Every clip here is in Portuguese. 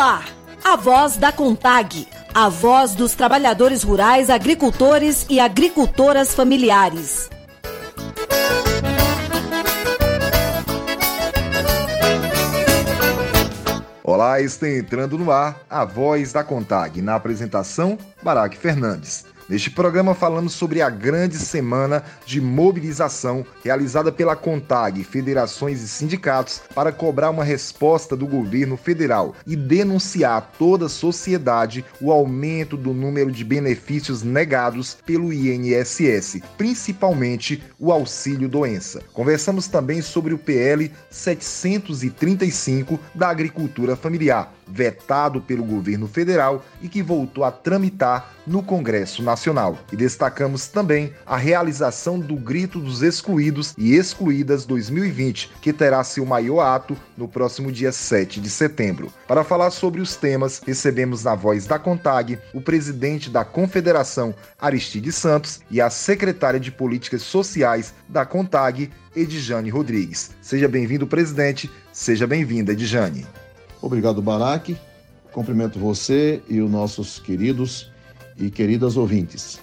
ar, a voz da CONTAG, a voz dos trabalhadores rurais, agricultores e agricultoras familiares. Olá, está entrando no ar a voz da CONTAG, na apresentação, Baraque Fernandes. Neste programa falamos sobre a grande semana de mobilização realizada pela CONTAG, federações e sindicatos para cobrar uma resposta do governo federal e denunciar a toda a sociedade o aumento do número de benefícios negados pelo INSS, principalmente o auxílio-doença. Conversamos também sobre o PL 735 da agricultura familiar, vetado pelo governo federal e que voltou a tramitar no Congresso Nacional. E destacamos também a realização do Grito dos Excluídos e Excluídas 2020, que terá seu maior ato no próximo dia 7 de setembro. Para falar sobre os temas, recebemos na voz da CONTAG o presidente da Confederação, Aristide Santos, e a secretária de Políticas Sociais da CONTAG, Edjane Rodrigues. Seja bem-vindo, presidente. Seja bem-vinda, Edjane. Obrigado, Baraque. Cumprimento você e os nossos queridos e queridas ouvintes.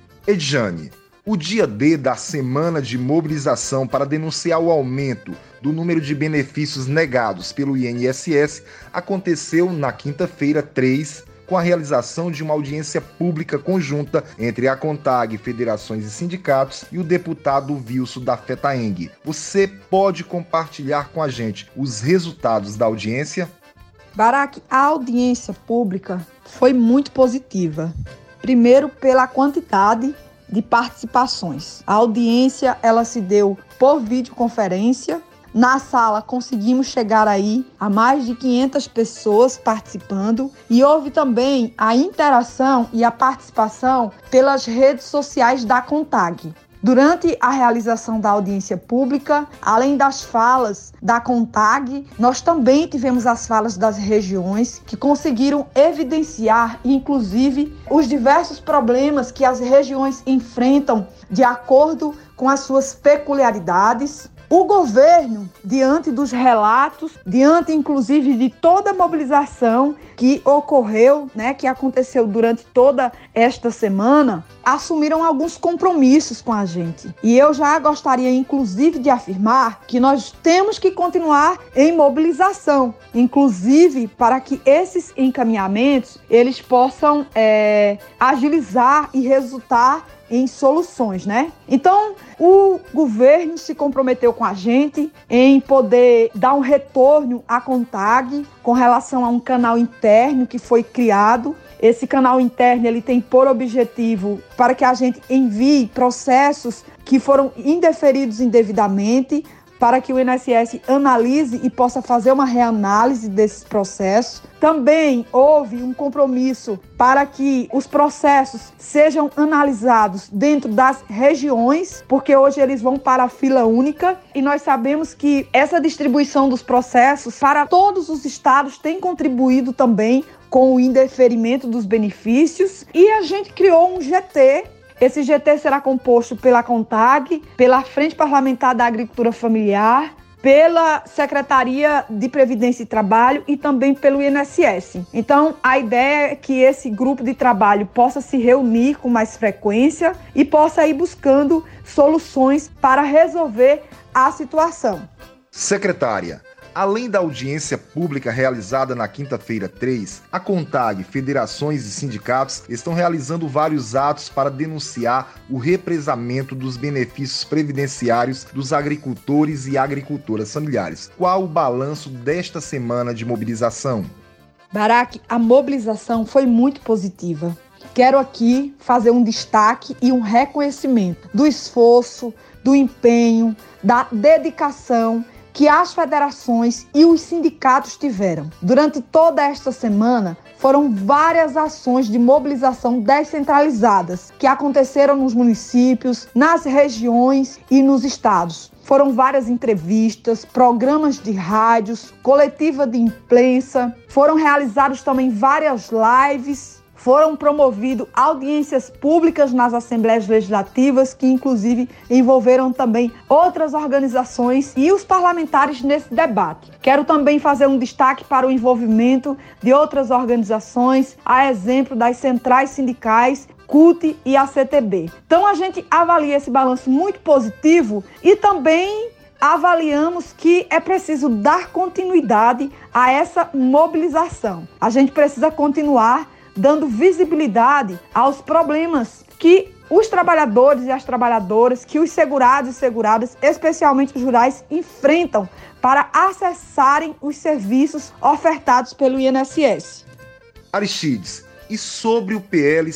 Edjane, o dia D da semana de mobilização para denunciar o aumento do número de benefícios negados pelo INSS aconteceu na quinta-feira 3, com a realização de uma audiência pública conjunta entre a CONTAG, federações e sindicatos e o deputado Wilson da FETAENG. Você pode compartilhar com a gente os resultados da audiência? Baraque, a audiência pública foi muito positiva. Primeiro, pela quantidade de participações. A audiência, ela se deu por videoconferência. Na sala, conseguimos chegar aí a mais de 500 pessoas participando e houve também a interação e a participação pelas redes sociais da CONTAG. Durante a realização da audiência pública, além das falas da CONTAG, nós também tivemos as falas das regiões que conseguiram evidenciar, inclusive, os diversos problemas que as regiões enfrentam de acordo com as suas peculiaridades. O governo, diante dos relatos, diante inclusive de toda a mobilização que ocorreu, que aconteceu durante toda esta semana, assumiram alguns compromissos com a gente. E eu já gostaria inclusive de afirmar que nós temos que continuar em mobilização, inclusive para que esses encaminhamentos eles possam agilizar e resultar em soluções, Então, o governo se comprometeu com a gente em poder dar um retorno à CONTAG com relação a um canal interno que foi criado. Esse canal interno ele tem por objetivo para que a gente envie processos que foram indeferidos indevidamente, para que o INSS analise e possa fazer uma reanálise desses processos. Também houve um compromisso para que os processos sejam analisados dentro das regiões, porque hoje eles vão para a fila única e nós sabemos que essa distribuição dos processos para todos os estados tem contribuído também com o indeferimento dos benefícios e a gente criou um GT. Esse GT será composto pela CONTAG, pela Frente Parlamentar da Agricultura Familiar, pela Secretaria de Previdência e Trabalho e também pelo INSS. Então, a ideia é que esse grupo de trabalho possa se reunir com mais frequência e possa ir buscando soluções para resolver a situação. Secretária, além da audiência pública realizada na quinta-feira 3, a CONTAG, federações e sindicatos estão realizando vários atos para denunciar o represamento dos benefícios previdenciários dos agricultores e agricultoras familiares. Qual o balanço desta semana de mobilização? Baraque, a mobilização foi muito positiva. Quero aqui fazer um destaque e um reconhecimento do esforço, do empenho, da dedicação que as federações e os sindicatos tiveram. Durante toda esta semana, foram várias ações de mobilização descentralizadas que aconteceram nos municípios, nas regiões e nos estados. Foram várias entrevistas, programas de rádios, coletiva de imprensa, foram realizados também várias lives, foram promovidas audiências públicas nas Assembleias Legislativas, que inclusive envolveram também outras organizações e os parlamentares nesse debate. Quero também fazer um destaque para o envolvimento de outras organizações, a exemplo das centrais sindicais, CUT e a CTB. Então a gente avalia esse balanço muito positivo e também avaliamos que é preciso dar continuidade a essa mobilização. A gente precisa continuar dando visibilidade aos problemas que os trabalhadores e as trabalhadoras, que os segurados e seguradas, especialmente os rurais, enfrentam para acessarem os serviços ofertados pelo INSS. Aristides, e sobre o PL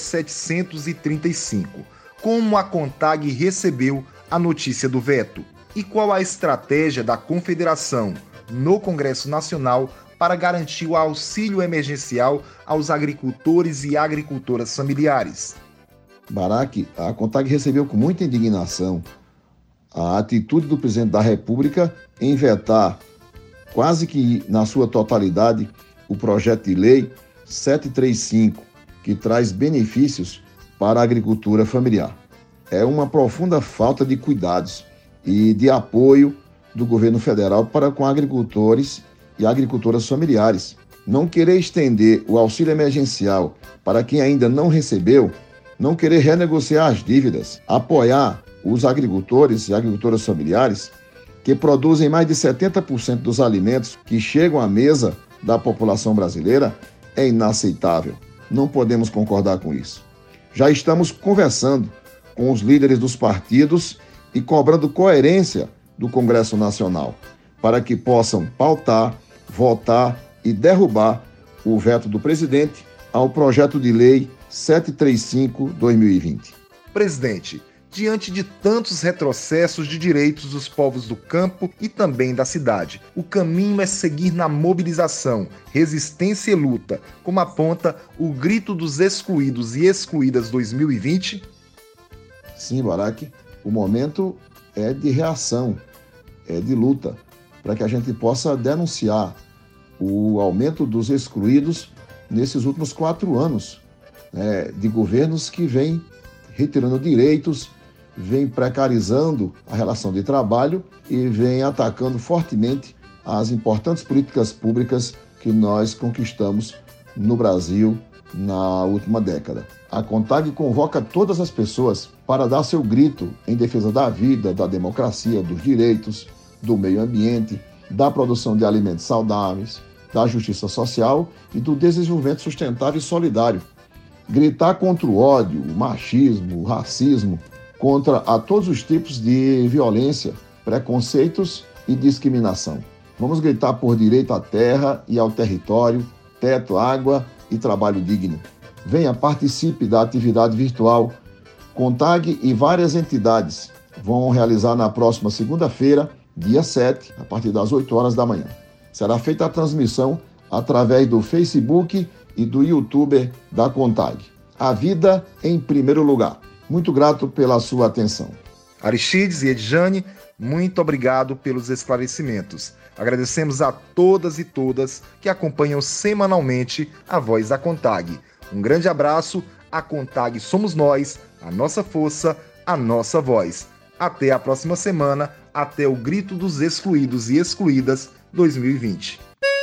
735, como a CONTAG recebeu a notícia do veto? E qual a estratégia da Confederação no Congresso Nacional para garantir o auxílio emergencial aos agricultores e agricultoras familiares? Barak, a CONTAG recebeu com muita indignação a atitude do presidente da República em vetar, quase que na sua totalidade, o projeto de lei 735, que traz benefícios para a agricultura familiar. É uma profunda falta de cuidados e de apoio do governo federal para com agricultores e agricultoras familiares. Não querer estender o auxílio emergencial para quem ainda não recebeu, não querer renegociar as dívidas, apoiar os agricultores e agricultoras familiares que produzem mais de 70% dos alimentos que chegam à mesa da população brasileira é inaceitável. Não podemos concordar com isso. Já estamos conversando com os líderes dos partidos e cobrando coerência do Congresso Nacional para que possam pautar, votar e derrubar o veto do presidente ao projeto de lei 735/2020. Presidente, diante de tantos retrocessos de direitos dos povos do campo e também da cidade, o caminho é seguir na mobilização, resistência e luta, como aponta o Grito dos Excluídos e Excluídas 2020? Sim, Barak, o momento é de reação, é de luta, para que a gente possa denunciar o aumento dos excluídos nesses últimos 4 anos, de governos que vêm retirando direitos, vêm precarizando a relação de trabalho e vêm atacando fortemente as importantes políticas públicas que nós conquistamos no Brasil na última década. A CONTAG convoca todas as pessoas para dar seu grito em defesa da vida, da democracia, dos direitos, do meio ambiente, da produção de alimentos saudáveis, da justiça social e do desenvolvimento sustentável e solidário. Gritar contra o ódio, o machismo, o racismo, contra a todos os tipos de violência, preconceitos e discriminação. Vamos gritar por direito à terra e ao território, teto, água e trabalho digno. Venha, participe da atividade virtual. CONTAG e várias entidades vão realizar na próxima segunda-feira, dia 7, a partir das 8 horas da manhã. Será feita a transmissão através do Facebook e do YouTube da CONTAG. A vida em primeiro lugar. Muito grato pela sua atenção. Aristides e Edjane, muito obrigado pelos esclarecimentos. Agradecemos a todas e todas que acompanham semanalmente a Voz da CONTAG. Um grande abraço. A CONTAG somos nós, a nossa força, a nossa voz. Até a próxima semana, até o Grito dos Excluídos e Excluídas 2020.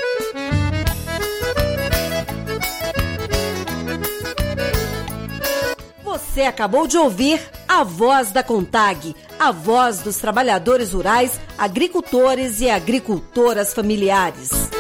Você acabou de ouvir a Voz da CONTAG, a voz dos trabalhadores rurais, agricultores e agricultoras familiares.